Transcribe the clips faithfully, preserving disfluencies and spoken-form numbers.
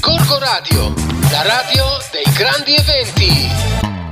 Gorgo Radio, la radio dei grandi eventi.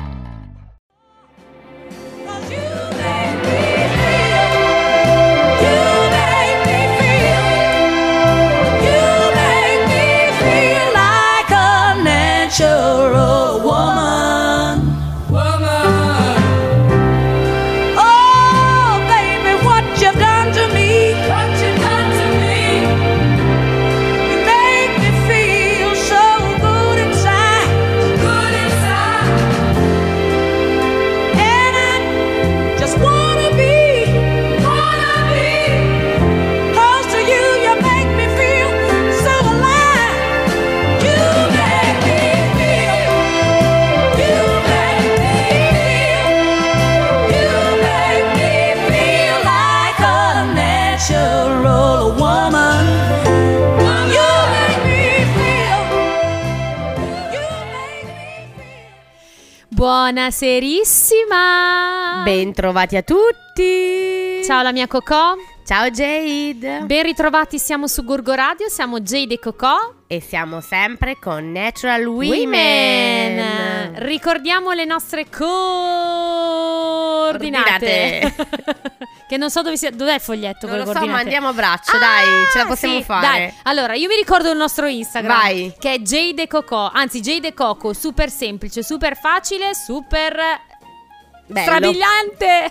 Buonaserissima! Bentrovati a tutti! Ciao la mia Cocò. Ciao Jade! Ben ritrovati, siamo su Gorgo Radio, siamo Jade e Cocò. E siamo sempre con Natural Women. Women. Ricordiamo le nostre coordinate. Che non so dove sia. Dov'è il foglietto? Non con lo le so, coordinate? ma andiamo a braccio, Ah, dai, ce la possiamo sì, fare. Dai. Allora, io mi ricordo il nostro Instagram. Vai. Che è Jade e Cocò. Anzi, Jade e Coco, super semplice, super facile, super Bello. strabiliante.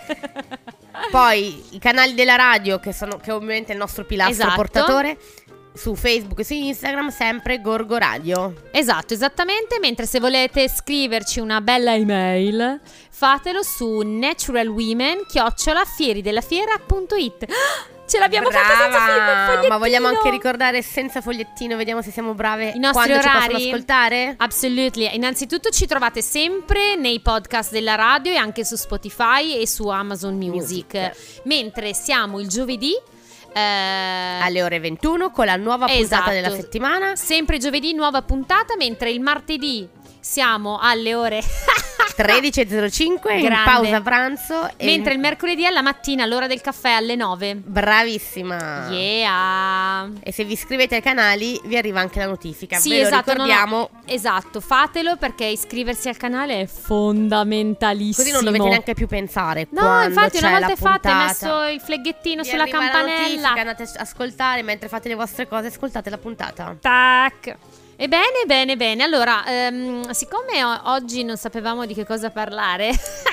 Poi i canali della radio, che sono che ovviamente è il nostro pilastro Esatto. portatore. Su Facebook e su Instagram sempre Gorgo Radio. Esatto, esattamente. Mentre se volete scriverci una bella email, fatelo su naturalwomen chiocciola fieridellafiera.it. Ce l'abbiamo Brava. fatta senza film, fogliettino. Ma vogliamo anche ricordare senza fogliettino, vediamo se siamo brave I nostri quando orari. ci possono ascoltare. Absolutely. Innanzitutto ci trovate sempre nei podcast della radio e anche su Spotify e su Amazon Music. Music. Mentre siamo il giovedì eh, alle ore ventuno con la nuova puntata esatto. della settimana. Sempre giovedì nuova puntata, mentre il martedì siamo alle ore tredici e zero cinque in Grande. pausa pranzo e... mentre il mercoledì alla mattina all'ora del caffè alle nove. Bravissima. Yeah. E se vi iscrivete ai canali vi arriva anche la notifica. Sì, Ve lo esatto, ricordiamo. no, no. Esatto, fatelo perché iscriversi al canale è fondamentalissimo. Così non dovete neanche più pensare. No, quando infatti c'è una volta la è fatto, hai puntata. messo il fleggettino Vi sulla arriva la campanella. notifica, andate a ascoltare mentre fate le vostre cose, ascoltate la puntata. Tac. Ebbene, bene, bene. Allora, ehm, siccome o- oggi non sapevamo di che cosa parlare,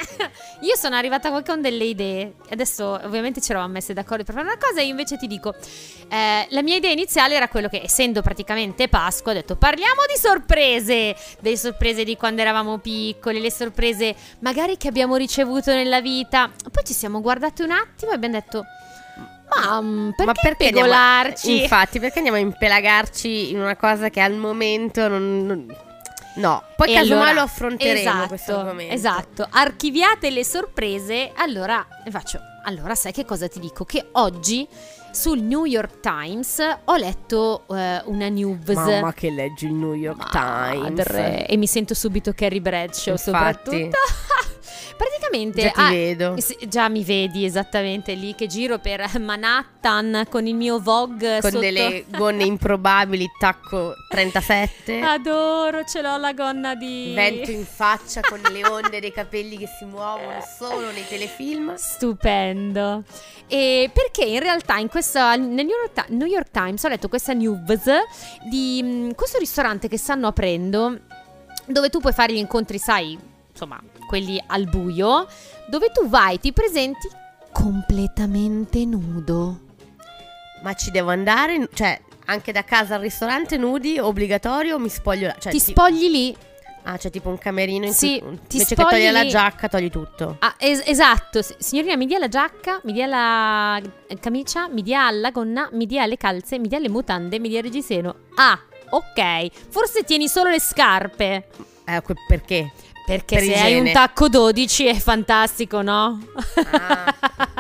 io sono arrivata qua con delle idee. Adesso, ovviamente, ci eravamo messe d'accordo per fare una cosa. E io invece ti dico: eh, la mia idea iniziale era quello che, essendo praticamente Pasqua, ho detto: parliamo di sorprese. Delle sorprese di quando eravamo piccoli, le sorprese magari che abbiamo ricevuto nella vita. Poi ci siamo guardati un attimo e abbiamo detto: Ma, mm, perché, Ma perché pegolarci? Andiamo, infatti, perché andiamo a impelagarci in una cosa che al momento non... non no, poi E casomai allora, lo affronteremo esatto, questo argomento. Esatto, archiviate le sorprese. Allora, faccio, allora sai che cosa ti dico? Che oggi sul New York Times ho letto eh, una news. Mamma che leggi il New York Times. Madre, e mi sento subito Carrie Bradshaw. Infatti. Soprattutto. Praticamente Già ti ah, vedo. sì, già mi vedi esattamente lì che giro per Manhattan con il mio Vogue Con sotto. delle gonne improbabili, tacco trentasette. Adoro, ce l'ho la gonna di Vento in faccia con le onde dei capelli che si muovono solo nei telefilm. Stupendo. E perché in realtà in questa, nel New York, Ti- New York Times ho letto questa news di mh, questo ristorante che stanno aprendo, dove tu puoi fare gli incontri, sai, insomma, quelli al buio, dove tu vai, ti presenti completamente nudo. Ma ci devo andare? Cioè, anche da casa al ristorante nudi, obbligatorio, o mi spoglio là? Cioè, ti spogli lì. Ah, c'è tipo un camerino in Sì, cui ti invece che spogli togliere la lì. giacca togli tutto. Ah, es- esatto, S- signorina, mi dia la giacca, mi dia la camicia, mi dia la gonna, mi dia le calze, mi dia le mutande, mi dia il reggiseno. Ah, ok, forse tieni solo le scarpe. Eh, que- perché? Perché Per se igiene. hai un tacco dodici è fantastico, no? Ah.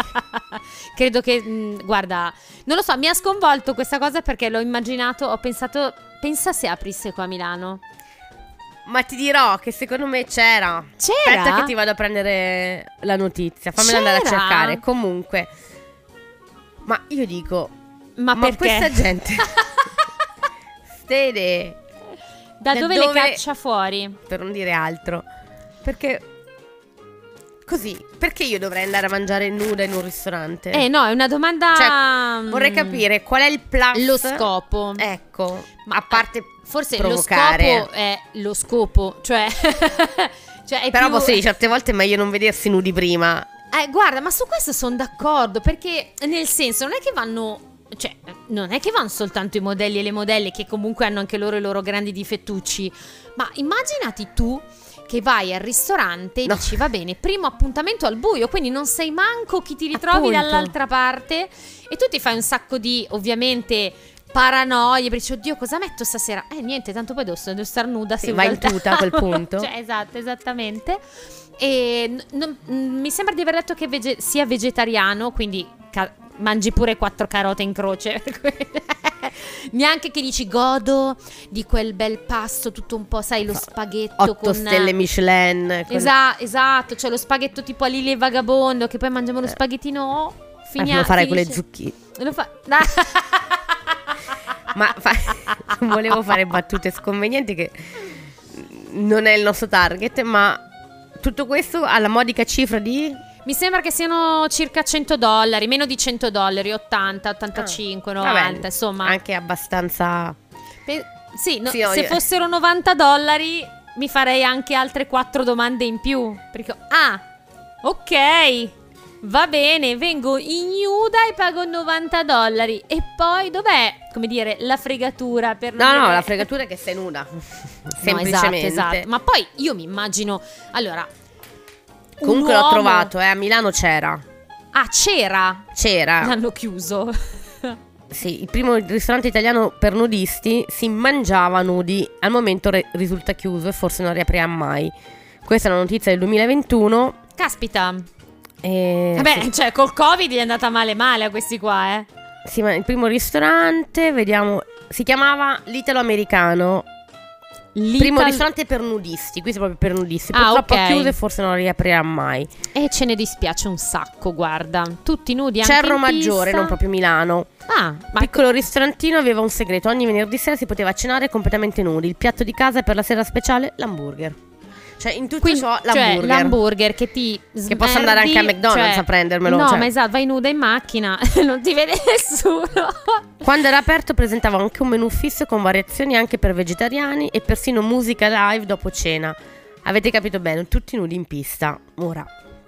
Credo che, mh, guarda, non lo so, mi ha sconvolto questa cosa perché l'ho immaginato, ho pensato, pensa se aprisse qua a Milano. Ma ti dirò che secondo me c'era. C'era? Aspetta che ti vado a prendere la notizia. Fammela andare a C'era? cercare. Comunque. Ma io dico, Ma, ma perché? questa gente Ste idee Da, Da dove, dove- le caccia fuori? Per non dire altro. Perché così, perché io dovrei andare a mangiare nuda in un ristorante? Eh no, è una domanda. Cioè, vorrei mm, capire qual è il plus. lo scopo. Ecco, Ma, a parte forse provocare. lo scopo è lo scopo, cioè, cioè è Però più... posso dire, certe volte è meglio non vedersi nudi prima. Eh, guarda, ma su questo sono d'accordo, perché nel senso non è che vanno, cioè, non è che vanno soltanto i modelli e le modelle, che comunque hanno anche loro i loro grandi difettucci, ma immaginati tu che vai al ristorante e No. dici va bene, primo appuntamento al buio, quindi non sai manco chi ti ritrovi Appunto. dall'altra parte e tu ti fai un sacco di, ovviamente, paranoie, perché dici oddio cosa metto stasera? Eh niente, tanto poi devo, devo star nuda, Sì, seduta vai al in tuta a quel tavolo. punto. Cioè, esatto, esattamente. E n- non- mm, mi sembra di aver letto che vege- sia vegetariano, quindi ca- mangi pure quattro carote in croce. Neanche che dici godo di quel bel pasto, tutto un po', sai, lo spaghetto Otto con stelle Michelin. con- Esa- esatto, cioè lo spaghetto tipo a Lili e Vagabondo, che poi mangiamo lo Eh. spaghettino. Oh, Eh, finia- lo farei con le finisce. zucchine. Lo fa- Ma fa- volevo fare battute sconvenienti che non è il nostro target, ma tutto questo alla modica cifra di Mi sembra che siano circa cento dollari, meno di cento dollari, ottanta, ottantacinque, Ah, va novanta, bene. insomma. Anche abbastanza. Pe- sì, no, Sì, no, se io- fossero novanta dollari mi farei anche altre quattro domande in più. Perché, ah, ok, va bene, vengo ignuda e pago novanta dollari. E poi dov'è, come dire, la fregatura? Per non No, no, dire- la fregatura è che sei nuda. No, Semplicemente. esatto, esatto. Ma poi io mi immagino, allora, un Comunque l'ho uomo- trovato, eh, a Milano c'era. Ah, c'era. C'era. L'hanno chiuso. Sì, il primo ristorante italiano per nudisti si mangiava nudi. Al momento re- risulta chiuso e forse non riaprirà mai. Questa è una notizia del duemilaventuno. Caspita. E Vabbè, sì. cioè, col Covid è andata male male a questi qua, eh. Sì, ma il primo ristorante, vediamo, si chiamava l'Italo Americano. Primo ristorante per nudisti, qui proprio per nudisti. Ah, Purtroppo ok. è chiuso e forse non riaprirà mai. E ce ne dispiace un sacco, guarda. Tutti nudi anche Cerro in Maggiore, pista. non proprio Milano. Ah, ma Piccolo ristorantino aveva un segreto. Ogni venerdì sera si poteva cenare completamente nudi. Il piatto di casa per la sera speciale, l'hamburger. Cioè, in tutto quindi, ciò, cioè, l'hamburger. l'hamburger che ti Che posso andare anche a smerdi, McDonald's cioè- a prendermelo, No, cioè. ma esatto, vai nuda in macchina, non ti vede nessuno. Quando era aperto presentava anche un menù fisso con variazioni anche per vegetariani e persino musica live dopo cena. Avete capito bene, tutti nudi in pista. Ora,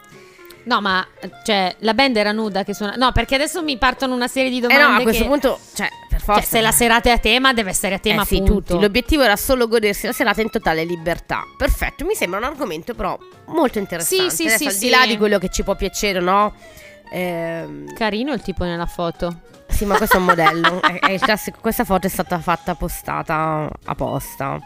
No, ma cioè, la band era nuda che suona. No, perché adesso mi partono una serie di eh domande no, a questo che... punto, cioè, per forza. Cioè, se la serata è a tema, deve essere a tema, Eh sì, punto. tutti. L'obiettivo era solo godersi la serata in totale libertà. Perfetto, mi sembra un argomento però molto interessante. Sì, sì, Adesso, sì, al sì. di là di quello che ci può piacere, no? Ehm, Carino il tipo nella foto. sì, ma questo è un modello. è, è il classico. Questa foto è stata fatta postata apposta.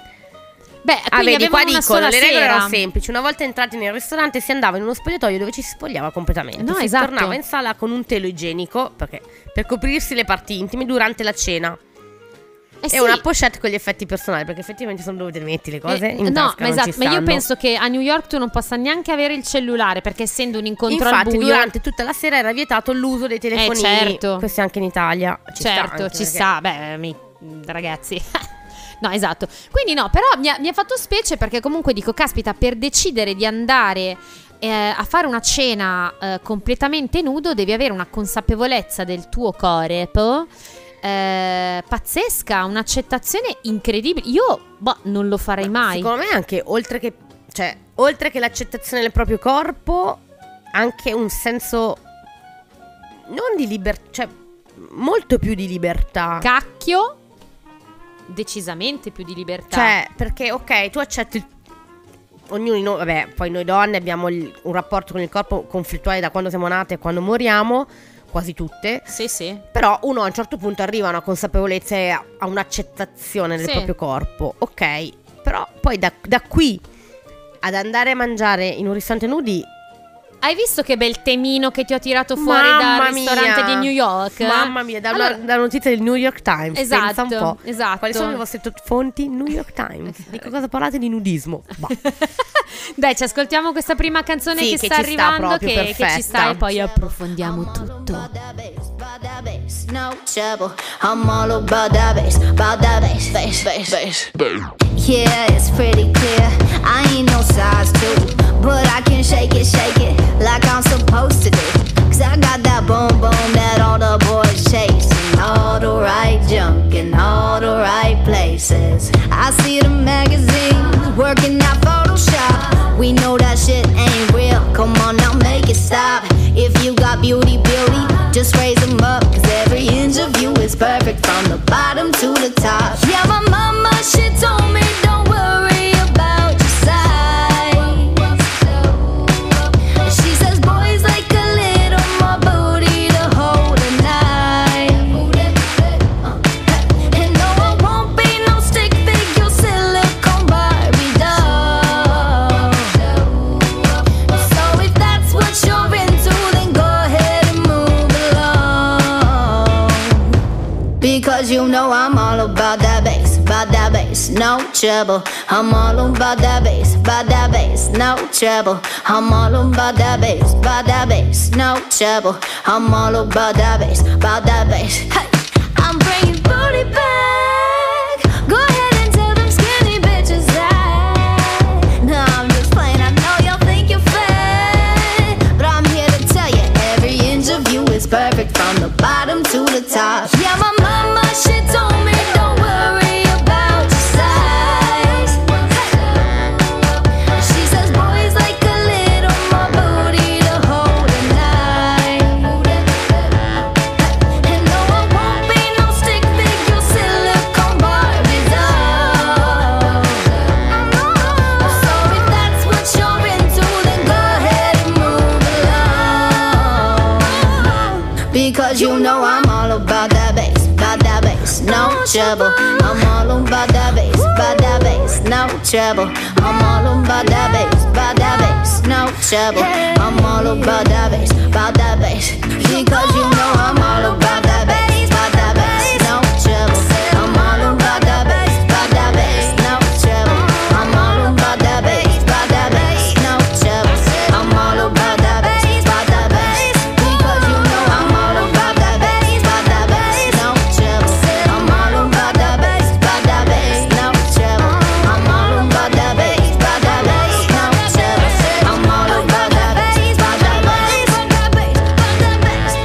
Beh, Ah, quindi vedi, qua avevano una dicono, sola le regole sera. erano semplici. Una volta entrati nel ristorante si andava in uno spogliatoio dove ci si spogliava completamente. No, si esatto. tornava in sala con un telo igienico, perché per coprirsi le parti intime durante la cena. Eh E sì. una pochette con gli effetti personali, perché effettivamente sono dove te le metti le cose. Eh, in no, tasca ma non esatto, ci ma io stanno. penso che a New York tu non possa neanche avere il cellulare, perché essendo un incontro al Infatti buio. durante tutta la sera era vietato l'uso dei telefonini. Eh, certo. Questo anche in Italia. Ci sta certo, anche, ci perché- sta, beh, mi- ragazzi. No, esatto. Quindi no, però mi ha, mi ha fatto specie perché comunque dico, caspita, per decidere di andare eh, a fare una cena eh, completamente nudo devi avere una consapevolezza del tuo corpo eh, pazzesca, un'accettazione incredibile. Io, boh, non lo farei mai. Secondo me anche, oltre che, cioè, oltre che l'accettazione del proprio corpo, anche un senso non di libertà, cioè molto più di libertà. Cacchio, decisamente più di libertà. Cioè, perché ok, tu accetti il- ognuno di noi, vabbè, poi noi donne abbiamo il- un rapporto con il corpo conflittuale da quando siamo nate a quando moriamo, quasi tutte. Sì, sì. Però uno a un certo punto arriva a una consapevolezza e a a un'accettazione del Sì. proprio corpo. Ok, però poi da, da qui ad andare a mangiare in un ristorante nudi, Hai visto che bel temino che ti ho tirato fuori mamma dal ristorante mia, di New York? Mamma mia, da, una- Allora- da notizia del New York Times. Esatto, pensa un po'. esatto. Quali sono le vostre to- fonti? New York Times. Di che cosa parlate? Di nudismo. Bah. Dai, ci ascoltiamo questa prima canzone Sì, che, che sta ci sta arrivando, proprio, che, che ci sta perfetta. e poi approfondiamo tutto. no trouble. I'm all about that bass, about that bass, bass, bass, bass. Yeah, it's pretty clear, I ain't no size two, but I can shake it, shake it, like I'm supposed to do. Cause I got that boom boom that all the boys chase, and all the right junk in all the right places. I see the magazines working out Photoshop. We know that shit ain't real, come on now make it stop. If you got beauty, beauty, just raise them up. Cause every inch of you is perfect from the bottom to the top. Yeah, my mama, she told me don't worry about your size. She says boys like a little more booty to hold a knife. And no, I won't be no stick figure silicone Barbie doll. So if that's what you're into, then go ahead and move along. Because you know I'm all about that bass, about that bass, no trouble. I'm all about that bass, about that bass, no trouble. I'm all about that bass, about that bass, no trouble. I'm all about that bass, about that bass. Hey, I'm bringing booty back. Go ahead and tell them skinny bitches that. No, I'm just playing, I know y'all think you're fat, but I'm here to tell you every inch of you is perfect from the bottom to the top. Yeah, my mama, she told me don't worry about your size. She says boys like a little more booty to hold a knife. And no, I won't be no stick figure silicone Barbie doll. So if that's what you're into, then go ahead and move along. Because you know I'm all about that bass, about that bass, no trouble. I'm all about that bass, about that bass, no trouble. I'm all about that bass, about that bass, no trouble. I'm all about that bass, about that bass. Because you know I'm all about that bass, about that bass, no trouble. I'm all about that bass, about that bass, no trouble. I'm all about that bass, about that bass, no trouble. I'm all about that bass, about that bass. Because you know I'm all about that bass, about that bass, no trouble. I'm all about that bass, about that bass, no trouble. I'm all about that bass, about that bass, no trouble. I'm all about that bass, about that bass, about that bass, about that bass.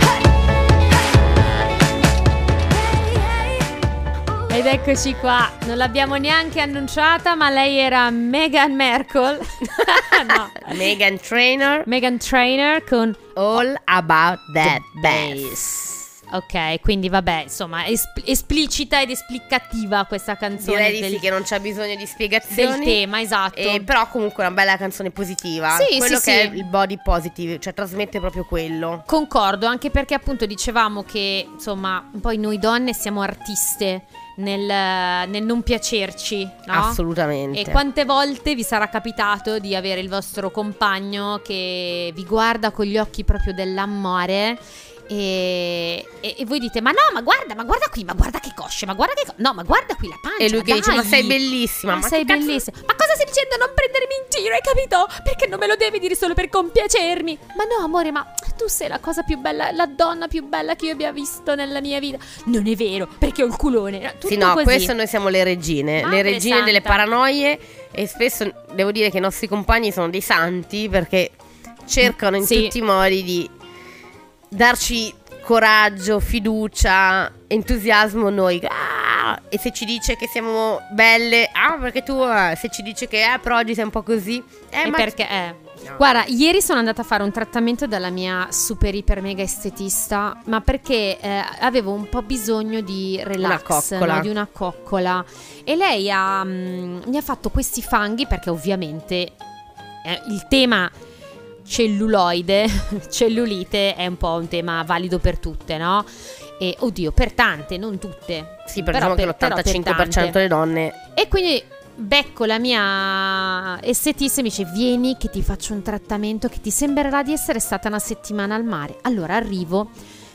Hey, hey, hey. Ed eccoci qua, non l'abbiamo neanche annunciata, ma lei era Meghan Markle. No, Meghan Trainor, Meghan Trainor con All About That Bass. Bass. Ok, quindi vabbè, insomma, es- esplicita ed esplicativa questa canzone. Direi di del, sì, che non c'è bisogno di spiegazioni. del tema, esatto. E però comunque è una bella canzone positiva. Sì, quello sì, che sì. è il body positive, cioè trasmette proprio quello. Concordo, anche perché appunto dicevamo che, insomma, poi noi donne siamo artiste nel, nel non piacerci, no? Assolutamente. E quante volte vi sarà capitato di avere il vostro compagno che vi guarda con gli occhi proprio dell'amore e, e, e voi dite: ma no, ma guarda, ma guarda qui, ma guarda che cosce, ma guarda che co- no, ma guarda qui la pancia. E lui che dai. dice: ma sei bellissima, Ma, ma sei che cazzo- bellissima. Ma cosa stai dicendo? Non prendermi in giro, hai capito? Perché non me lo devi dire solo per compiacermi? Ma no, amore, ma tu sei la cosa più bella, la donna più bella che io abbia visto nella mia vita. Non è vero, perché ho il culone. Tutto Sì, no, così. questo noi siamo le regine, Madre le regine santa. delle paranoie. E spesso devo dire che i nostri compagni sono dei santi, perché cercano in Sì. tutti i modi di darci coraggio, fiducia, entusiasmo noi. Ah! E se ci dice che siamo belle, ah, perché tu, eh, se ci dice che eh, però oggi sei un po' così, eh, E ma perché eh. No. Guarda, ieri sono andata a fare un trattamento dalla mia super iper mega estetista, ma perché eh, avevo un po' bisogno di relax, Una coccola. no? Di una coccola. E lei ha, mm, mi ha fatto questi fanghi perché ovviamente eh, il tema celluloide, cellulite è un po' un tema valido per tutte, no? E oddio, per tante, non tutte. sì, per Però diciamo che per- però per l'ottantacinque per cento tante. delle donne. E quindi becco la mia estetista e mi dice: vieni che ti faccio un trattamento che ti sembrerà di essere stata una settimana al mare. Allora arrivo,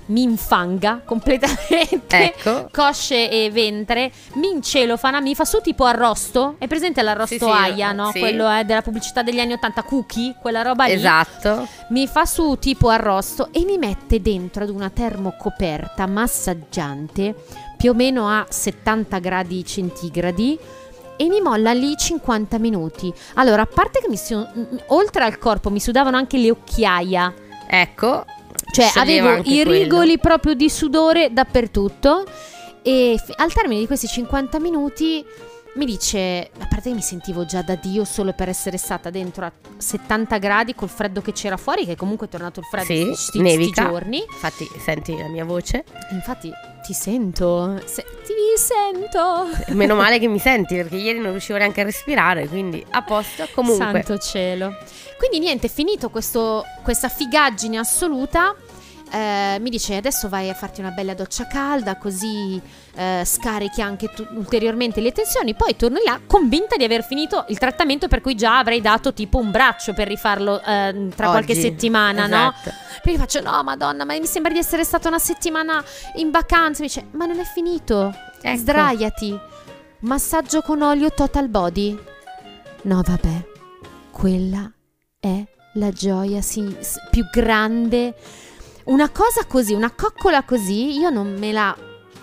mi infanga completamente, Ecco. cosce e ventre, mi incelofana, mi fa su tipo arrosto. È presente l'arrosto Sì, sì, Aia, no? sì. Quello è della pubblicità degli anni ottanta, Cookie, quella roba lì. Esatto. Mi fa su tipo arrosto e mi mette dentro ad una termocoperta massaggiante più o meno a settanta gradi centigradi e mi molla lì cinquanta minuti. Allora, a parte che mi su- oltre al corpo mi sudavano anche le occhiaia. Ecco. Cioè Scioglieva avevo anche i quello. rigoli proprio di sudore dappertutto. E f- al termine di questi cinquanta minuti mi dice, a parte che mi sentivo già da Dio solo per essere stata dentro a settanta gradi col freddo che c'era fuori, che comunque è tornato il freddo Sì, sti, sti nevica. giorni. Infatti senti la mia voce. Infatti ti sento, se- ti sento. Meno male che mi senti, perché ieri non riuscivo neanche a respirare, quindi a posto. Comunque Santo cielo. Quindi niente, finito questo, questa figaggine assoluta, eh, mi dice adesso vai a farti una bella doccia calda, così eh, scarichi anche tu- ulteriormente le tensioni, poi torno là convinta di aver finito il trattamento, per cui già avrei dato tipo un braccio per rifarlo eh, tra qualche Oggi. settimana, no? Esatto. Perché faccio no madonna, ma mi sembra di essere stata una settimana in vacanza. Mi dice ma non è finito, Ecco. sdraiati, massaggio con olio total body. No vabbè, quella è la gioia sì, s- più grande. Una cosa così, una coccola così, io non me la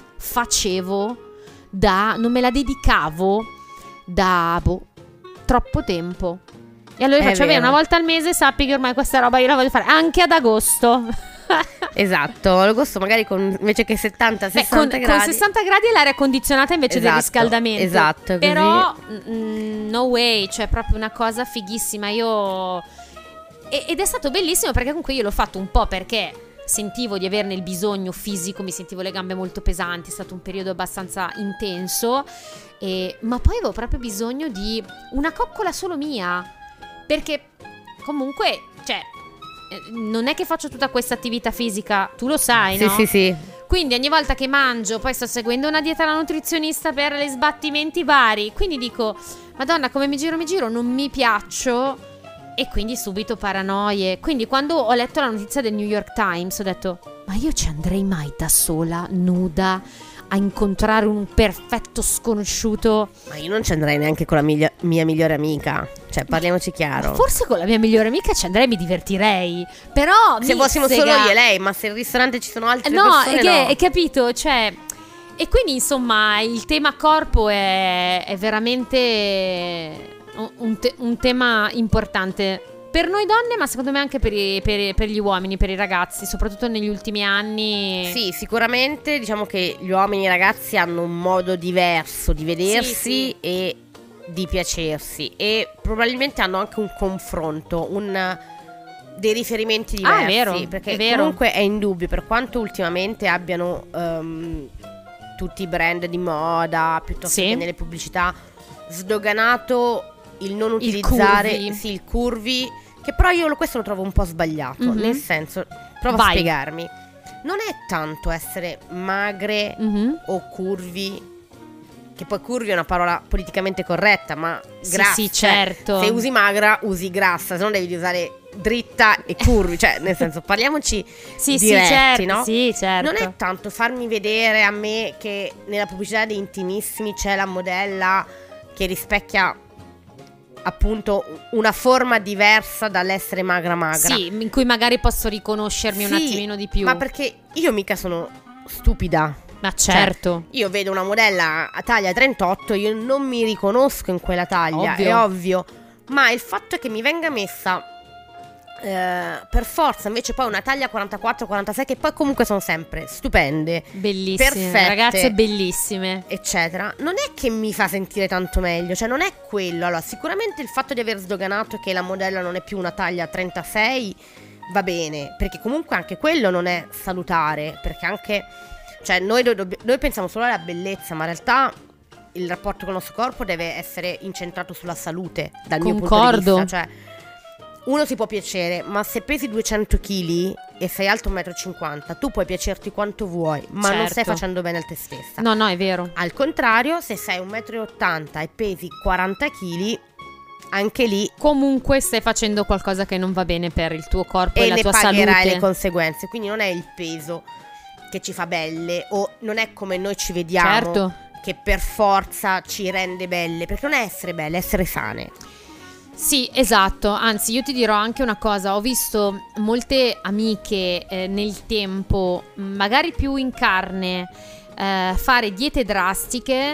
facevo da, non me la dedicavo da boh, troppo tempo. E allora È faccio, vabbè, vero. una volta al mese sappi che ormai questa roba io la voglio fare anche ad agosto. Esatto, agosto magari con, invece che settanta Beh, con, sessanta con gradi. sessanta gradi è l'aria condizionata invece del Esatto, riscaldamento. esatto, così. Però mm, no way, cioè proprio una cosa fighissima. Io e- ed è stato bellissimo perché comunque io l'ho fatto un po' perché sentivo di averne il bisogno fisico, mi sentivo le gambe molto pesanti, è stato un periodo abbastanza intenso, e, ma poi avevo proprio bisogno di una coccola solo mia, perché comunque, cioè, eh, non è che faccio tutta questa attività fisica, tu lo sai, Sì, no? sì, sì. Quindi ogni volta che mangio, poi sto seguendo una dieta da nutrizionista per gli sbattimenti vari, quindi dico, Madonna, come mi giro mi giro, non mi piaccio. E quindi subito paranoie. Quindi quando ho letto la notizia del New York Times ho detto, ma io ci andrei mai da sola, nuda, a incontrare un perfetto sconosciuto? Ma io non ci andrei neanche con la miglia- mia migliore amica. Cioè, parliamoci chiaro. Forse con la mia migliore amica ci andrei e mi divertirei. Però Se fossimo missega. solo io e lei, ma se al ristorante ci sono altre No, persone, è che, no. hai capito, cioè. E quindi insomma il tema corpo è, è veramente un, te- un tema importante per noi donne, ma secondo me anche per, i- per i- per gli uomini, per i ragazzi, soprattutto negli ultimi anni. Sì, sicuramente diciamo che gli uomini e i ragazzi hanno un modo diverso di vedersi Sì, sì. e di piacersi, e probabilmente hanno anche un confronto, un dei riferimenti diversi. Ah, è vero, perché è vero. comunque è indubbio, per quanto ultimamente abbiano ehm, tutti i brand di moda piuttosto Sì. che nelle pubblicità sdoganato il non utilizzare curvy. sì, il curvy, che però io lo- questo lo trovo un po' sbagliato. Mhm. Nel senso, provo Vai. a spiegarmi. Non è tanto essere magre Mhm. o curvi, che poi curvi è una parola politicamente corretta, ma Sì, grassa, sì, cioè, certo. se usi magra usi grassa, se no devi usare dritta e curvi, cioè nel senso, parliamoci Sì, sì, diretti, certo, no? sì, certo. Non è tanto farmi vedere a me che nella pubblicità dei Intimissimi c'è la modella che rispecchia appunto una forma diversa dall'essere magra magra. Sì, in cui magari posso riconoscermi un Sì, attimino di più. Ma perché io mica sono stupida. Ma certo. Io vedo una modella a taglia trentotto, io non mi riconosco in quella taglia, Ovvio. è ovvio. Ma il fatto è che mi venga messa eh, per forza invece poi una taglia quarantaquattro quarantasei, che poi comunque sono sempre stupende, Bellissime, perfette, ragazze bellissime. eccetera, non è che mi fa sentire tanto meglio, cioè non è quello. Allora, sicuramente il fatto di aver sdoganato che la modella non è più una taglia trentasei va bene, perché comunque anche quello non è salutare, perché anche, cioè noi, dobb- noi pensiamo solo alla bellezza, ma in realtà il rapporto con il nostro corpo deve essere incentrato sulla salute, dal mio punto di Concordo. vista. Cioè, uno si può piacere, ma se pesi duecento chili e sei alto uno virgola cinquanta metri, tu puoi piacerti quanto vuoi, ma non Certo. stai facendo bene a te stessa. No, no, è vero. Al contrario, se sei uno virgola ottanta metri e pesi quaranta chili, anche lì Comunque stai facendo qualcosa che non va bene per il tuo corpo e, e la ne tua pagherai salute. le conseguenze. Quindi non è il peso, che ci fa belle, o non è come noi ci vediamo, Certo. che per forza ci rende belle, perché non è essere belle, è essere sane. Sì, esatto, anzi io ti dirò anche una cosa, ho visto molte amiche eh, nel tempo, magari più in carne, eh, fare diete drastiche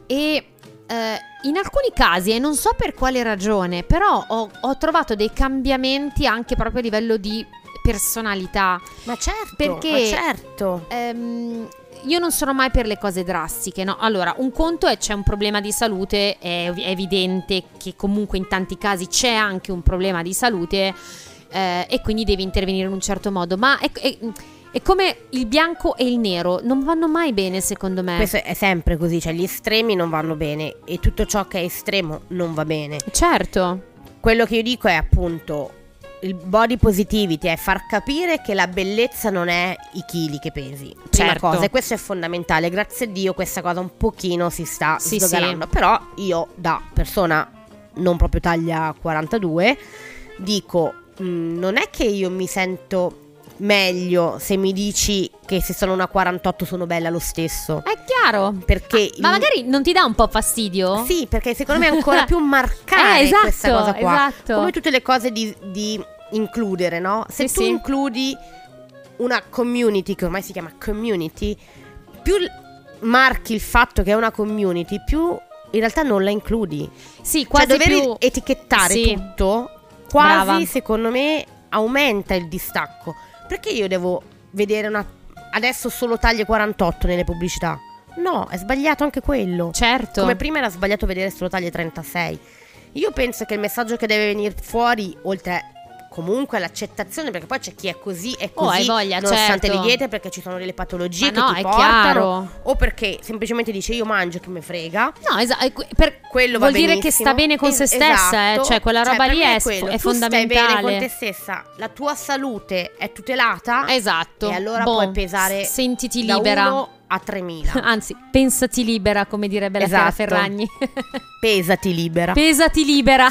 e eh, in alcuni casi, e non so per quale ragione, però ho, ho trovato dei cambiamenti anche proprio a livello di personalità. Ma certo, Perché ma certo. ehm, io non sono mai per le cose drastiche, no? Allora, un conto è c'è un problema di salute, è, è evidente che comunque in tanti casi c'è anche un problema di salute eh, e quindi devi intervenire in un certo modo, ma è, è, è come il bianco e il nero, non vanno mai bene secondo me. Questo è sempre così, cioè gli estremi non vanno bene e tutto ciò che è estremo non va bene. Certo. Quello che io dico è appunto il body positivity, è far capire che la bellezza non è i chili che pesi, prima Certo. cosa, e questo è fondamentale. Grazie a Dio questa cosa un pochino si sta Sì, sdoganando, sì. però io da persona non proprio taglia quarantadue dico mh, non è che io mi sento meglio se mi dici che se sono una quarantotto sono bella lo stesso, È chiaro. perché Ah, ma il- magari non ti dà un po' fastidio? sì, perché secondo me è ancora più marcare Eh, esatto, questa cosa qua. esatto. Come tutte le cose di, di includere, no? Se Sì, tu sì. includi una community, che ormai si chiama community, più l- marchi il fatto che è una community, più in realtà non la includi. Sì, Cioè quasi dover più etichettare Sì. tutto quasi, Brava. secondo me, aumenta il distacco. Perché io devo vedere una adesso solo taglie quarantotto nelle pubblicità? No, è sbagliato anche quello. Certo. Come prima era sbagliato vedere solo taglie trentasei. Io penso che il messaggio che deve venire fuori, oltre comunque all'accettazione, perché poi c'è chi è così e Oh, così, hai voglia, nonostante certo. le diete, perché ci sono delle patologie Ma che no, ti è portano, chiaro. o perché semplicemente dice io mangio che mi frega. No, esatto, per Quello va vuol dire che benissimo. sta bene con se Es- stessa, eh, esatto. cioè quella roba per lì me è, quello. è Tu stai bene con fondamentale. te stessa, la tua salute è tutelata, Esatto. e allora Boh, puoi pesare sentiti da libera. uno a tremila. Anzi, pensati libera, come direbbe la Chiara Esatto. Ferragni. Pesati libera. Pesati libera.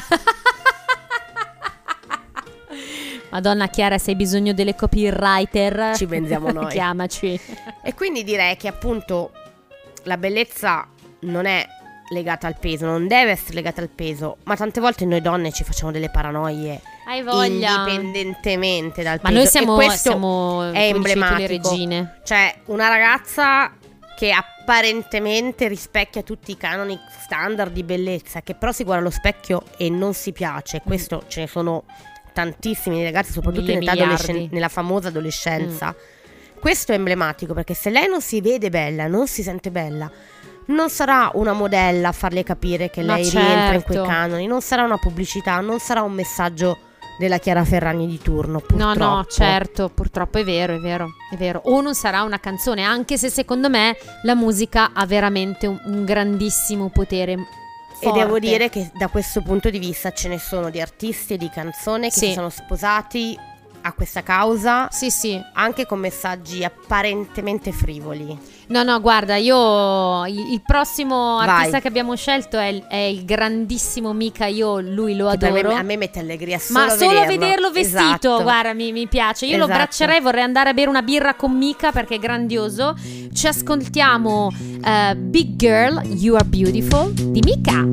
Madonna Chiara, se hai bisogno delle copywriter, Ci pensiamo noi. chiamaci. E quindi direi che appunto la bellezza non è legata al peso, non deve essere legata al peso, ma tante volte noi donne ci facciamo delle paranoie Hai voglia. indipendentemente dal Ma peso. noi siamo, e questo siamo è come dicevi tu, emblematico. le regine. Cioè una ragazza che apparentemente rispecchia tutti i canoni standard di bellezza, che però si guarda allo specchio e non si piace. Questo ce ne sono tantissimi ragazzi, soprattutto Mille in età miliardi. adolescen- nella famosa adolescenza. Questo è emblematico, perché se lei non si vede bella, non si sente bella, non sarà una modella a farle capire che Ma lei rientra in quei certo. canoni, non sarà una pubblicità, non sarà un messaggio della Chiara Ferragni di turno, No, purtroppo. no, certo, purtroppo è vero, è vero, è vero. O non sarà una canzone, anche se secondo me la musica ha veramente un, un grandissimo potere. E forte. devo dire che da questo punto di vista ce ne sono di artisti e di canzoni che Sì. si sono sposati a questa causa, Sì, sì. anche con messaggi apparentemente frivoli. No, no, guarda, io il, il prossimo Vai. artista che abbiamo scelto è il, è il grandissimo Mika, io lui lo Che per adoro. me, a me mette allegria solo Ma solo a vederlo, vederlo vestito, Esatto. guarda, mi, mi piace. Io lo Esatto. abbraccerei, vorrei andare a bere una birra con Mika perché è grandioso. Ci ascoltiamo eh, Big Girl, You Are Beautiful di Mika.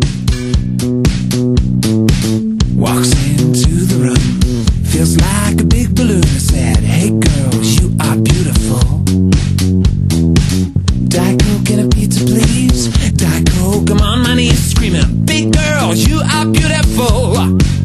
Walks into the room, feels like a big balloon. I said, hey girls, you are beautiful. Diet Coke and a pizza, please. Diet Coke, I'm on my knees screaming, big girls, you are beautiful.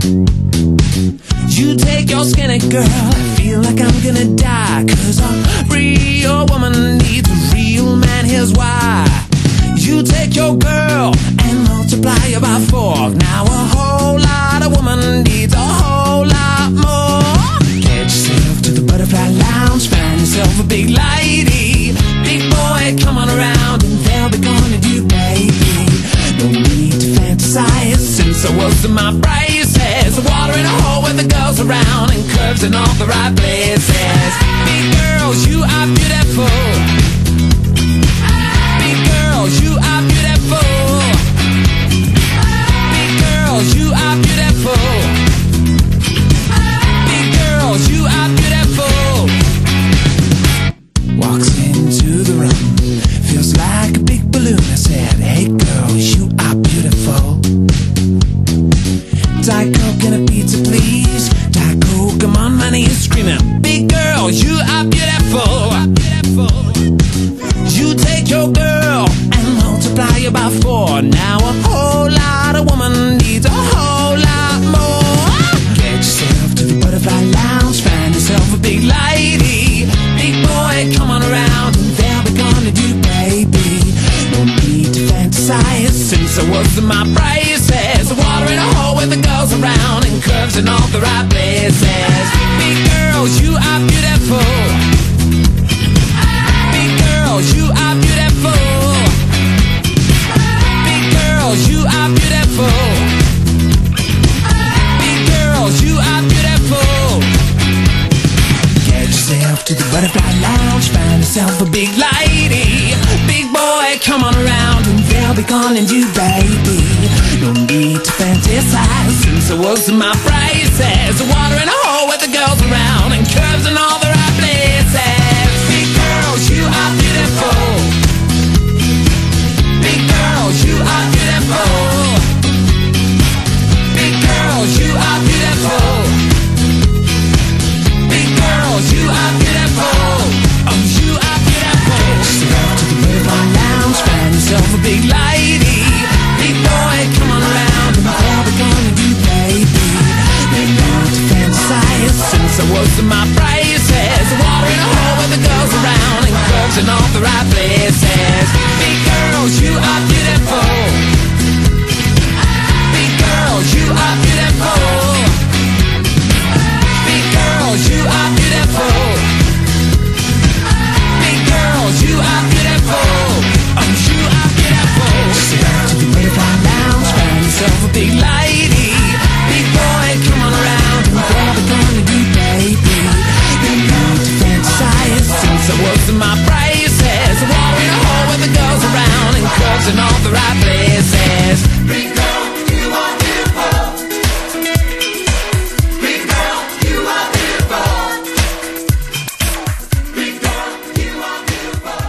You take your skinny girl, I feel like I'm gonna die. Cause a real woman needs a real man, here's why. You take your girl and multiply her by four. Now a whole lot of woman needs a whole lot more. Get yourself to the butterfly lounge, find yourself a big lady. Big boy, come on around and they'll be gonna do baby. No need to fantasize, since I was in my braces. Water in a hole with the girls around and curves in all the right places. Big girls, you are beautiful. Big girls, you are beautiful. Big girls, you are beautiful. Big girls, you are beautiful. Walks in since I was in my braces. Water in a hole with the girls around and curves in all the right places. Big girls, you are beautiful. Big girls, you are beautiful. Big girls, you are beautiful. Big girls, you are beautiful. Get yourself to the Butterfly Lounge, find yourself a big lady. Big boy, come on around and they'll be calling you baby. No need to fantasize since I was in my braces. Water in a hole with the girls around and curves in all the right places. Big girls, you are beautiful. Big girls, you are beautiful. Big girls, you are beautiful. Big girls, you are beautiful. Oh, you are beautiful. Step out to the Butterfly Lounge, find yourself a big lady. Big boy, come on around and they'll be calling you baby. No need to fantasize since I was in my braces. Water in a hole with the girls around and curves in all the right places. Big girls, you are beautiful. Big girls, you are beautiful. Big girls, you are beautiful. Big girls, you are beautiful. Oh, you are beautiful. Step out to the Butterfly Lounge, find yourself a big lady. Big boy, come on around and they'll be calling you baby. No need to fantasize since I was in my braces. Water in a hole with the girls around and curves in all the right places. Big girl, you are beautiful. Big girl, you are beautiful. Big girl, you are beautiful.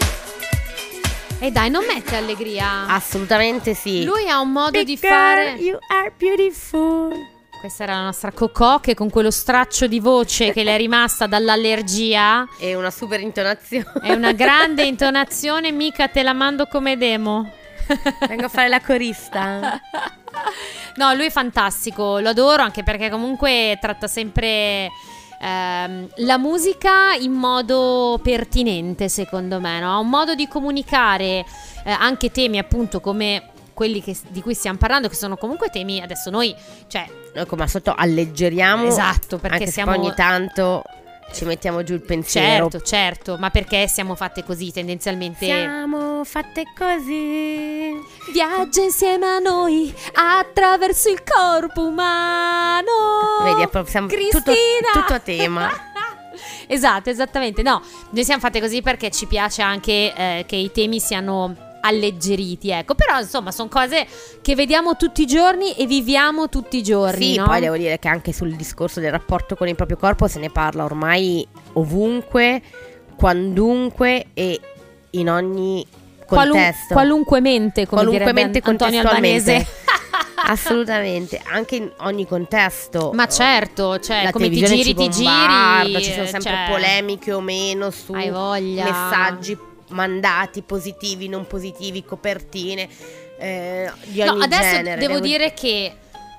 E dai, non mette allegria. Assolutamente sì. Lui ha un modo Big di girl, fare. you are beautiful. Questa era la nostra Cocò che con quello straccio di voce che le è rimasta dall'allergia E una super intonazione. è una grande intonazione, mica te la mando come demo. Vengo a fare la corista. No, lui è fantastico, lo adoro anche perché comunque tratta sempre ehm, la musica in modo pertinente, secondo me, no? Ha un modo di comunicare eh, anche temi appunto come quelli che- di cui stiamo parlando, che sono comunque temi, adesso noi, cioè, Noi come al solito alleggeriamo. esatto, perché Anche siamo... se poi ogni tanto ci mettiamo giù il pensiero. Certo, certo, ma perché siamo fatte così tendenzialmente? Siamo fatte così. Viaggia insieme a noi attraverso il corpo umano. Vedi, è proprio- siamo tutto, Cristina! tutto a tema. Esatto, esattamente. No, noi siamo fatte così perché ci piace anche eh, che i temi siano alleggeriti, ecco. Però insomma sono cose che vediamo tutti i giorni e viviamo tutti i giorni, Sì, no? poi devo dire che anche sul discorso del rapporto con il proprio corpo se ne parla ormai ovunque, quandunque e in ogni Qualun- contesto. qualunque mente, come Qualunque direbbe mente Antonio contestualmente. Albanese. Assolutamente, anche in ogni contesto. Ma certo, cioè La come ti televisione giri, ci ti bombarda, giri. ci sono sempre cioè, polemiche o meno su hai voglia. messaggi mandati positivi, non positivi, copertine eh, di ogni No, adesso genere. devo dire che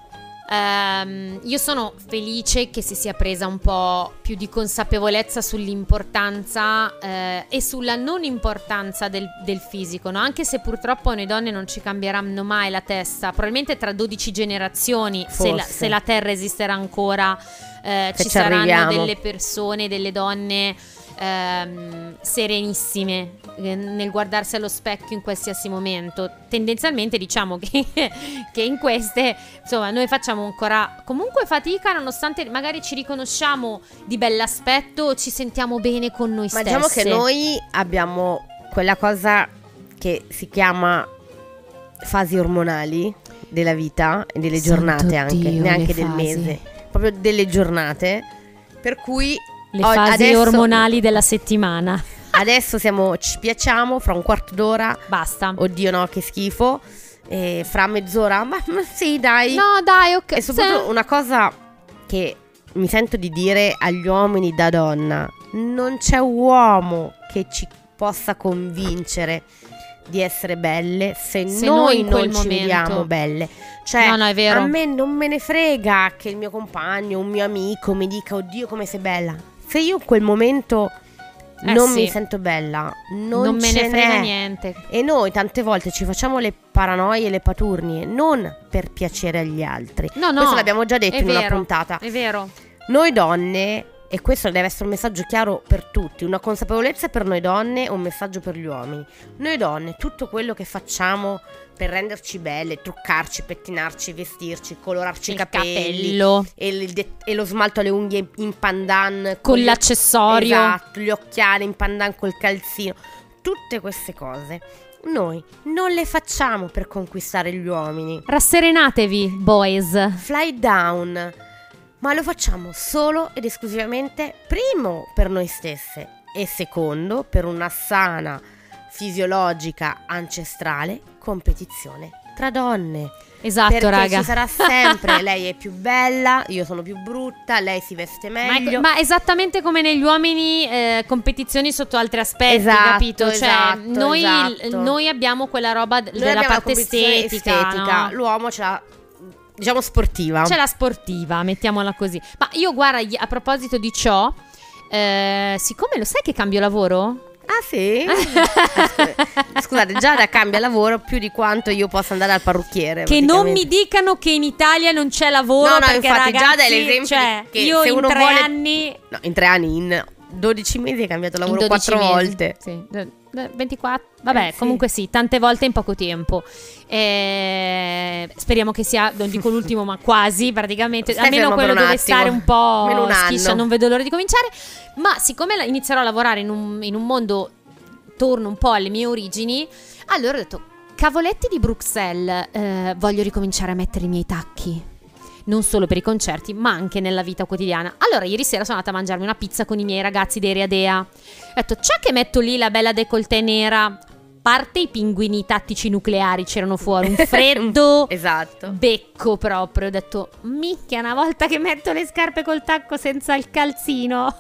ehm, io sono felice che si sia presa un po' più di consapevolezza sull'importanza eh, e sulla non importanza del, del fisico, no? Anche se purtroppo noi donne non ci cambieranno mai la testa, probabilmente tra dodici generazioni, se la, Forse. se la terra esisterà ancora, eh, Se ci ci saranno arriviamo. delle persone, delle donne ehm, serenissime eh, nel guardarsi allo specchio in qualsiasi momento. Tendenzialmente diciamo che, che in queste insomma noi facciamo ancora comunque fatica, nonostante magari ci riconosciamo di bell'aspetto, ci sentiamo bene con noi Ma stesse. diciamo che noi abbiamo quella cosa che si chiama fasi ormonali della vita e delle Santo giornate anche, Dio, neanche le del fasi. mese, proprio delle giornate, per cui le o- fasi adesso, ormonali della settimana. adesso siamo, ci piacciamo, fra un quarto d'ora, Basta. oddio no che schifo, e fra mezz'ora, ma, ma sì dai. No, dai, ok. E soprattutto se- una cosa che mi sento di dire agli uomini da donna: non c'è uomo che ci possa convincere di essere belle se, Se noi noi in non quel ci momento- vediamo belle. Cioè, No, no, è vero. a me non me ne frega che il mio compagno, un mio amico mi dica oddio come sei bella. Se io in quel momento Eh non sì. mi sento bella, non, Non me ce ne frega n'è. niente. E noi tante volte ci facciamo le paranoie e le paturnie non per piacere agli altri. No, no. Questo l'abbiamo già detto è in una vero, puntata. È vero. Noi donne, e questo deve essere un messaggio chiaro per tutti, una consapevolezza per noi donne e un messaggio per gli uomini. Noi donne, tutto quello che facciamo per renderci belle, truccarci, pettinarci, vestirci, colorarci i Il capelli capello. e, il de- e lo smalto alle unghie in pandan Con gli- l'accessorio. Esatto, gli occhiali in pandan col calzino. Tutte queste cose noi non le facciamo per conquistare gli uomini. Rasserenatevi, boys. Fly down. Ma lo facciamo solo ed esclusivamente, primo, per noi stesse e secondo, per una sana, fisiologica, ancestrale competizione tra donne. Esatto, Perché raga. ci sarà sempre lei è più bella, io sono più brutta, lei si veste Ma, meglio. ecco- ma esattamente come negli uomini, eh, competizioni sotto altri aspetti, Esatto, capito? Cioè, esatto, noi, esatto. noi abbiamo quella roba d- Noi della abbiamo la parte competizione estetica, estetica, no? l'uomo ce l'ha, diciamo, sportiva. C'è la sportiva, mettiamola così. Ma io, guarda, gli- a proposito di ciò, eh, siccome lo sai che cambio lavoro? Ah sì? Scusate, Giada cambia lavoro più di quanto io possa andare al parrucchiere. Che non mi praticamente. dicano che in Italia non c'è lavoro, No, no, perché infatti, ragazzi, Giada è l'esempio cioè, di- che io se in uno tre vuole- anni... No, in tre anni, in dodici mesi hai cambiato lavoro in dodici quattro mesi. volte. Sì. Eh, ventiquattro. Vabbè, Eh, sì. comunque sì, tante volte in poco tempo. Eh, speriamo che sia, non dico l'ultimo, ma quasi praticamente. Stai Almeno fermo quello per un deve attimo. stare un po' Almeno un schiscia, anno. non vedo l'ora di cominciare. Ma siccome la- inizierò a lavorare in un, in un mondo, torno un po' alle mie origini, allora ho detto, cavoletti di Bruxelles, eh, voglio ricominciare a mettere i miei tacchi. Non solo per i concerti, ma anche nella vita quotidiana. Allora, ieri sera sono andata a mangiarmi una pizza con i miei ragazzi dei Readea. Ho detto, c'è che metto lì la bella décolleté nera? Parte i pinguini tattici nucleari c'erano fuori, un freddo Esatto. becco proprio. Ho detto, micchia, una volta che metto le scarpe col tacco senza il calzino,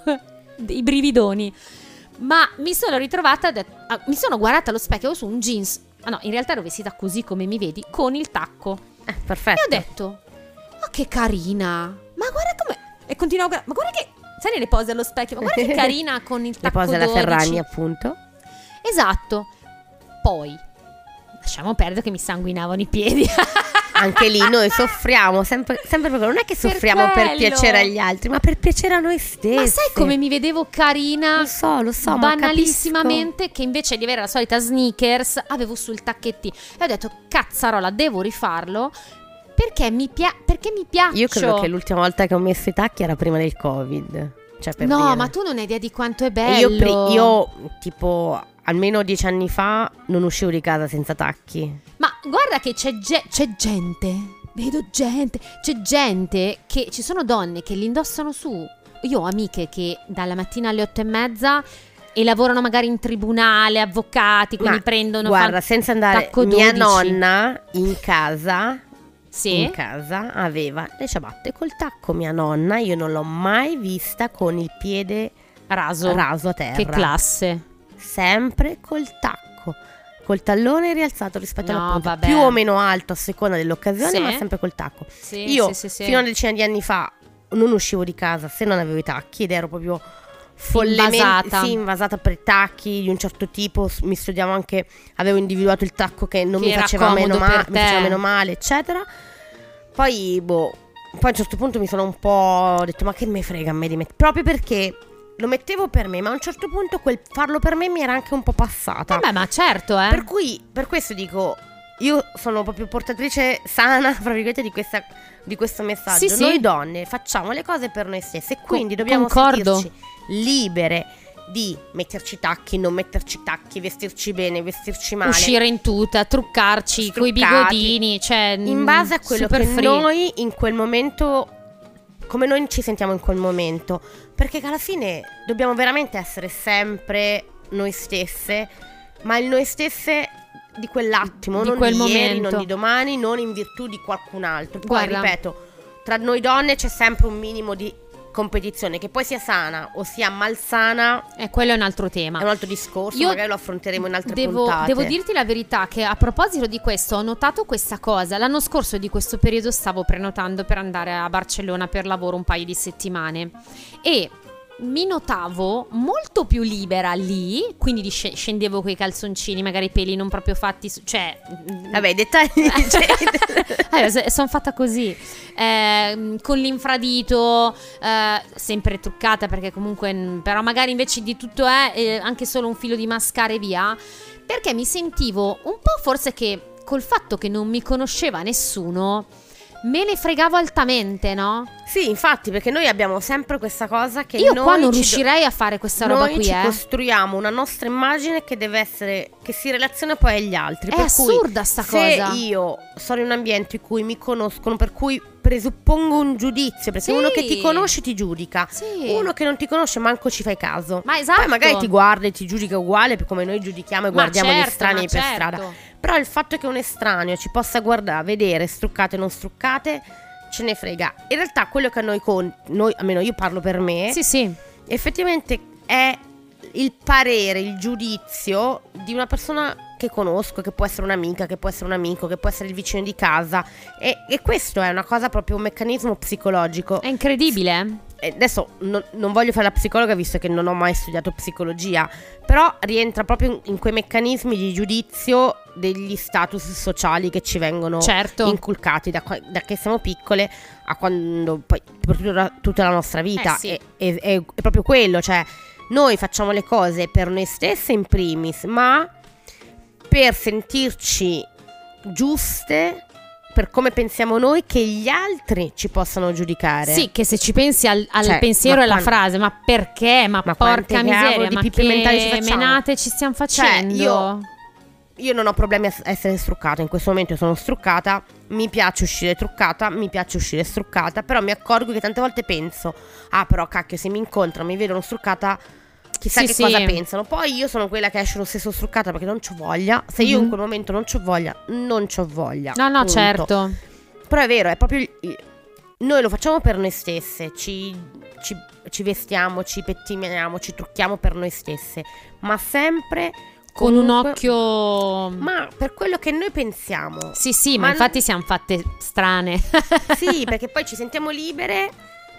i brividoni. Ma mi sono ritrovata, ho detto- ah, mi sono guardata allo specchio su un jeans. Ah no, in realtà ero vestita così come mi vedi, con il tacco. Eh, perfetto. E ho detto, ma che carina, ma guarda come... E continuavo a guardare, ma guarda che... Sai nelle pose allo specchio, ma guarda che carina con il Le tacco pose alla dodici. Ferragni, appunto. Esatto. Poi, lasciamo perdere che mi sanguinavano i piedi. Anche lì noi soffriamo sempre, sempre per quello. Non è che Per soffriamo per, quello. piacere agli altri, ma per piacere a noi stessi. Ma sai come mi vedevo carina? Lo so, lo so, ma banalissimamente, che invece di avere la solita sneakers avevo sul tacchetti. E ho detto, cazzarola, devo rifarlo. Perché mi, pia- perché mi piaccio. Io credo che l'ultima volta che ho messo i tacchi era prima del Covid. Cioè, per No, dire. ma tu non hai idea di quanto è E bello. Io, pri- io, tipo, almeno dieci anni fa non uscivo di casa senza tacchi. Ma guarda che c'è, ge- c'è gente, vedo gente, c'è gente che, ci sono donne che li indossano su. Io ho amiche che dalla mattina alle otto e mezza e lavorano magari in tribunale, avvocati, quindi Ma, prendono... Guarda, fan- senza andare, tacco mia dodici. nonna in casa, Sì? in casa aveva le ciabatte col tacco. Mia nonna, io non l'ho mai vista con il piede Raso. raso a terra. Che classe. Sempre col tacco, col tallone rialzato rispetto No, alla punta, vabbè. più o meno alto a seconda dell'occasione, Sì. ma sempre col tacco. Sì, Io sì, sì, sì. fino a una decina di anni fa non uscivo di casa se non avevo i tacchi ed ero proprio follemente Invasata. sì, invasata per i tacchi di un certo tipo. S- Mi studiavo anche, avevo individuato il tacco che non Che mi era faceva, meno, comodo ma- per mi te. faceva meno male, eccetera. Poi boh, poi a un certo punto mi sono un po' ho detto, ma che me frega a me di mettere, proprio perché lo mettevo per me, ma a un certo punto quel farlo per me mi era anche un po' passata. Vabbè, ma certo, eh. Per cui, per questo dico, io sono proprio portatrice sana, fra virgolette, di, questa, di questo messaggio. Sì, sì. Noi donne facciamo le cose per noi stesse e quindi Co- dobbiamo concordo. sentirci libere di metterci tacchi, non metterci tacchi, vestirci bene, vestirci male. Uscire in tuta, truccarci coi Struccati. bigodini, cioè in base a quello super che free. noi in quel momento, come noi ci sentiamo in quel momento, perché alla fine dobbiamo veramente essere sempre noi stesse, ma il noi stesse di quell'attimo, Di non quel di ieri, momento. non di domani, non in virtù di qualcun altro. Poi Guarda. ripeto, tra noi donne c'è sempre un minimo di competizione, che poi sia sana o sia malsana E quello è un altro tema. è un altro discorso, Io magari lo affronteremo in altre devo, puntate. devo dirti la verità che a proposito di questo ho notato questa cosa. L'anno scorso di questo periodo stavo prenotando per andare a Barcellona per lavoro un paio di settimane e mi notavo molto più libera lì, quindi disce- scendevo coi calzoncini, magari i peli non proprio fatti, su- cioè vabbè, dettagli. eh, sono fatta così, eh, con l'infradito, eh, sempre truccata perché comunque, però magari invece di tutto è eh, anche solo un filo di mascara e via, perché mi sentivo un po', forse che col fatto che non mi conosceva nessuno me ne fregavo altamente, no? Sì, infatti, perché noi abbiamo sempre questa cosa che io noi qua non ci riuscirei a fare questa roba noi qui, ci eh. costruiamo una nostra immagine che deve essere, che si relaziona poi agli altri. È per assurda cui, sta se cosa. io sono in un ambiente in cui mi conoscono, per cui presuppongo un giudizio, perché Sì. uno che ti conosce ti giudica, Sì. uno che non ti conosce manco ci fai caso. Ma esatto. Poi magari ti guarda e ti giudica uguale, come noi giudichiamo e Ma guardiamo certo, gli estranei ma per certo. strada. Però il fatto che un estraneo ci possa guardare, vedere struccate e non struccate, ce ne frega. In realtà quello che a noi conta, noi, almeno io parlo per me, Sì, sì. effettivamente è il parere, il giudizio di una persona che conosco, che può essere un'amica, che può essere un amico, che può essere il vicino di casa, e, e questo è una cosa, proprio un meccanismo psicologico. È incredibile. E adesso non, non voglio fare la psicologa, visto che non ho mai studiato psicologia, però rientra proprio in, in quei meccanismi di giudizio degli status sociali che ci vengono Certo. inculcati da, qua- da che siamo piccole a quando poi per tutta, tutta la nostra vita. Eh sì. è, è- è- è proprio quello, cioè noi facciamo le cose per noi stesse in primis, ma per sentirci giuste, per come pensiamo noi, che gli altri ci possano giudicare. Sì, che se ci pensi al, al Cioè, pensiero ma e alla quan- frase, ma perché? Ma, Ma quante porca cavolo miseria, di ma pippe mentali ci che facciamo? menate ci stiamo Cioè, facendo? io, io non ho problemi a s- essere struccata. In questo momento sono struccata. Mi piace uscire truccata, mi piace uscire struccata. Però mi accorgo che tante volte penso: ah, però cacchio, se mi incontrano, mi vedono struccata, chissà Sì, che sì. cosa pensano. Poi io sono quella che esce lo stesso struccata perché non c'ho voglia. Se io Mhm. in quel momento non c'ho voglia, non c'ho voglia. No, no, punto. certo. Però è vero, è proprio il- il- noi lo facciamo per noi stesse, ci, ci, ci vestiamo, ci pettiniamo, ci trucchiamo per noi stesse, ma sempre Con un comunque- occhio. Ma per quello che noi pensiamo. Sì, sì, ma, Ma- infatti siamo fatte strane. Sì, perché poi ci sentiamo libere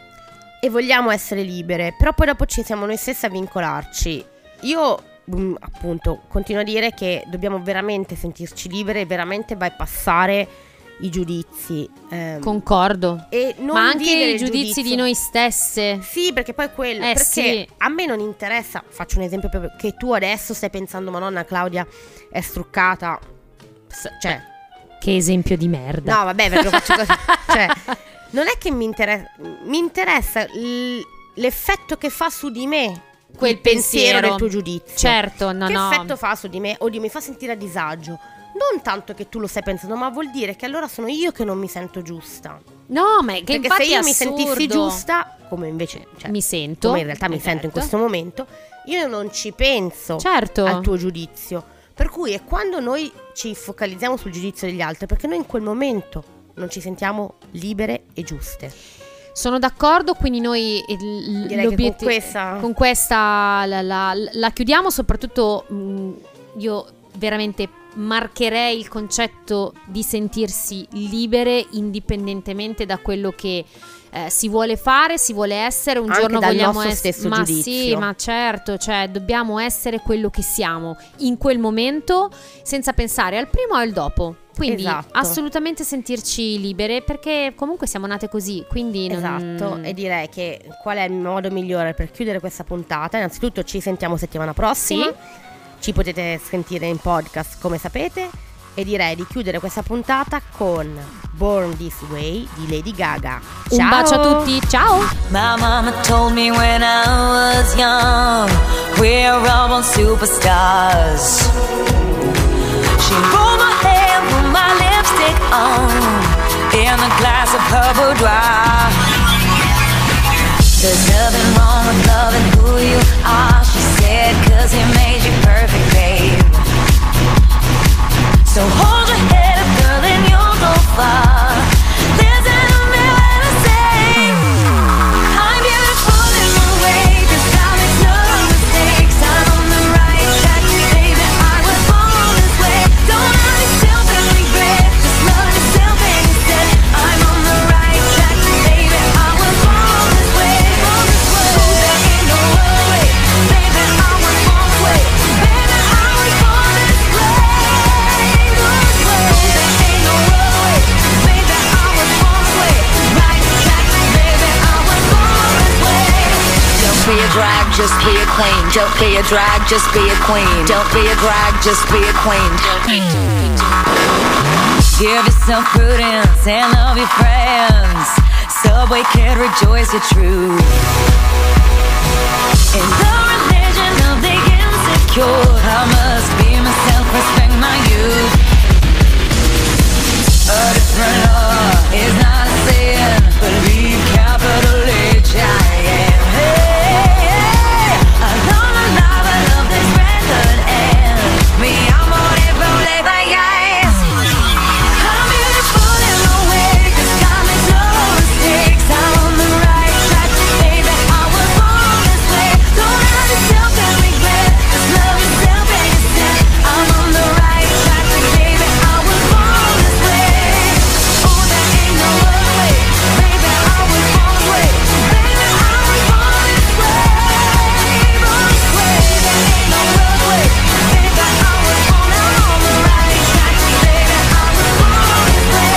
e vogliamo essere libere, però poi dopo ci siamo noi stessi a vincolarci. Io mm, appunto continuo a dire che dobbiamo veramente sentirci libere e veramente bypassare i giudizi, ehm, Concordo. e non Ma anche vivere i il giudizi giudizio. di noi stesse. Sì, perché poi quello, Eh, perché sì. a me non interessa, faccio un esempio proprio, che tu adesso stai pensando, Madonna, Claudia è struccata, S- cioè, Che esempio di merda. no vabbè, perché lo faccio così, cioè, non è che mi interessa, mi interessa l- l'effetto che fa su di me Quel il pensiero pensiero. del tuo giudizio. Certo, no, che no. effetto fa su di me? Oddio, mi fa sentire a disagio. Non tanto che tu lo stai pensando, ma vuol dire che allora sono io che non mi sento giusta. No, ma che Perché infatti se io è mi assurdo. sentissi giusta, come invece cioè, Mi sento. come in realtà mi Esatto. sento in questo momento, io non ci penso Certo. al tuo giudizio. Per cui è quando noi ci focalizziamo sul giudizio degli altri, perché noi in quel momento non ci sentiamo libere e giuste. Sono d'accordo, quindi noi il- Direi che l'obiet- con questa- con questa la, la- la chiudiamo. Soprattutto mh, io veramente marcherei il concetto di sentirsi libere indipendentemente da quello che eh, si vuole fare, si vuole essere. Un Anche giorno dal vogliamo nostro essere, stesso ma sì, giudizio. ma certo, cioè dobbiamo essere quello che siamo in quel momento, senza pensare al prima o al dopo. Quindi Esatto. assolutamente sentirci libere, perché comunque siamo nate così, quindi non- Esatto, e direi che qual è il modo migliore per chiudere questa puntata? Innanzitutto ci sentiamo settimana prossima. Sì. Ci potete sentire in podcast, come sapete, e direi di chiudere questa puntata con Born This Way di Lady Gaga. Ciao. Un bacio a tutti, ciao! My mama told me when I was young, we're all born superstars. She rolled my hair, put my lipstick on, in a glass of her boudoir. There's nothing wrong with loving who you are, she said, 'cause he made you perfect, babe. So hold your head up, girl, and you'll go far. Listen to me when I say I'm beautiful in my way, 'cause I make no mistakes. I'm on the right track, baby, I was born this way. Don't have yourself and regret, just love yourself and instead. I'm on the right track, baby, I was born this way, born this way. There ain't no a drag, just be a queen. Don't be a drag, just be a queen. Don't be a drag, just be a queen. Give yourself prudence and love your friends. Subway kid, rejoice your truth. In the religion of the insecure, I must be myself, respect my youth. A different law is not a sin. Believe capital H I M. Hey, hey, I love the love of this record and me, I'm on it from late by guys. I'm beautiful in my way, 'cause God makes no mistakes. I'm on the right track, baby, I was born this way. Don't hurt yourself and regret, 'cause love yourself and yourself. I'm on the right track, baby, I was born this way. Oh, there ain't no other way, baby, I was born this way. Baby, I was born this way, born this way. There ain't no other way, baby, I was born. I'm on the right track, baby, I was born this way.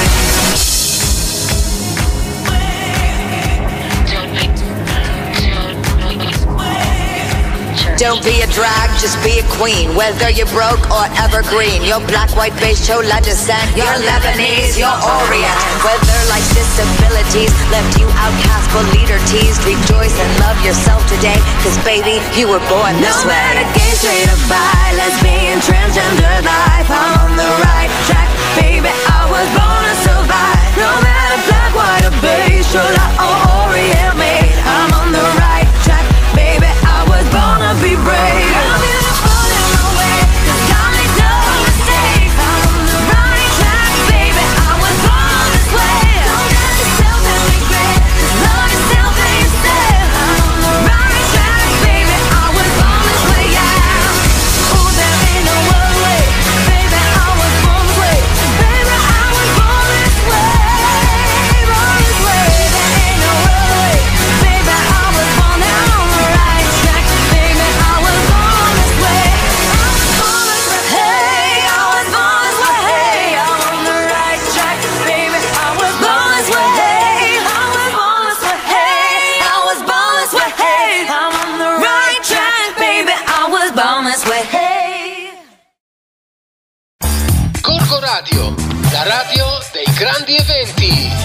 Don't be a drag, just be a queen. Whether you're broke or evergreen, you're black, white, beige, chola descent, you're Lebanese, you're Orient. Whether life's disabilities left you outcast but leader teased, rejoice and love yourself today, 'cause baby, you were born this way. No matter gay, straight or bi, lesbian, transgender life, I'm on the right track, baby, I was born to survive. No matter black, white or beige, chola or Orient made, I'm on the right track, baby, I was born to be brave. I'm beautiful in my way, 'cause God makes no mistakes. I'm on the right track, baby, I was born this way. Don't hurt yourself and regret, 'cause love yourself and yourself. I'm on the right track, baby, I was born this way, yeah. Oh, there ain't no other way, baby, I was born this way. Baby, I was born this way, born this way. There ain't no other way, baby, I was born. Now I'm on the right track, baby, I was born this way. I was born this way, hey, I was born this way, hey, I'm on the right track, baby, I was born this way, hey, I was born this way, hey, I was born this way, hey, I'm on the right track, baby, I was born this way, hey. Gorgo Radio, la radio dei grandi eventi.